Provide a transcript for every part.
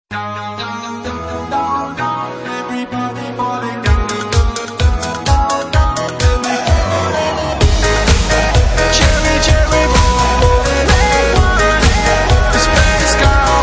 Down, down, down, down, down, everybody falling down. Down, down, cherry, cherry boy, the space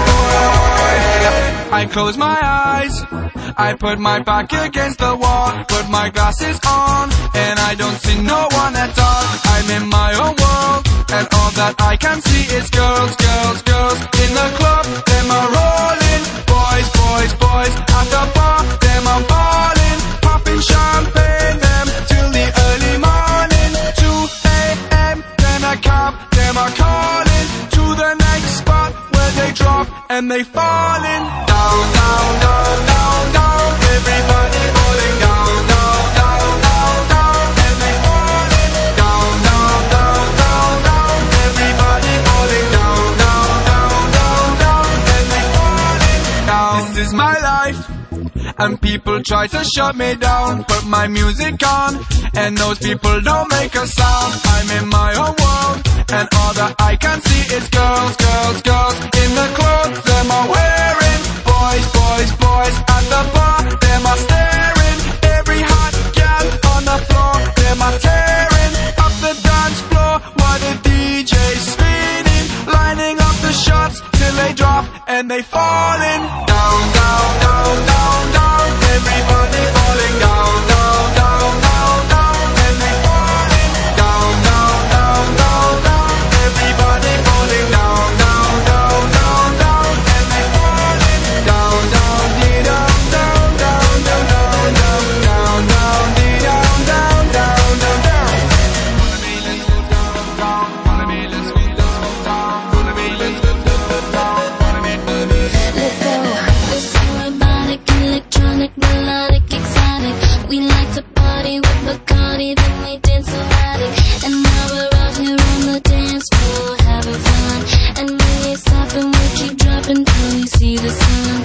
cowboy. I close my eyes, I put my back against the wall, put my glasses on, and I don't see no one at all. I'm in my own world, and all that I can see is girls, girls, girls in the club. Them are rolling, boys, boys, boys at the bar. Them are balling, popping champagne. Them till the early morning, 2 a.m. Then a cab, them are calling to the next spot where they drop and they falling down, down, down, down, down. Everybody falling down, down, down, down, down, and they falling down, down, down, down, down. Everybody falling down, down, down, down, down, and they falling down. This is my life, and people try to shut me down. Put my music on, and those people don't make a sound. I'm in my own world, and all that I can see is girls, girls, girls in the clothes them are wearing. Boys, boys, boys at the bar, them are staring. Every hot gal on the floor, them are tearing up the dance floor while the DJ's spinning, lining up the shots till they drop and they falling down, down, down, down, down. Everybody falling down, down, down, down, down, and they falling down, down, down, down, down. Everybody falling down, down, down, down, down, and they falling down, down, dee down, down, down, down, down, down, down, dee down, down, down, down, down. Follow me, let's go down, down. Follow me, let's go down. Follow me, let's go down. Follow me, let's go. We're so robotic, electronic, melodic, exotic. We like to party with Bacardi, then we dance so erratic. And now we're out here on the dance floor having fun. And we ain't stopping, we keep dropping till we see the sun.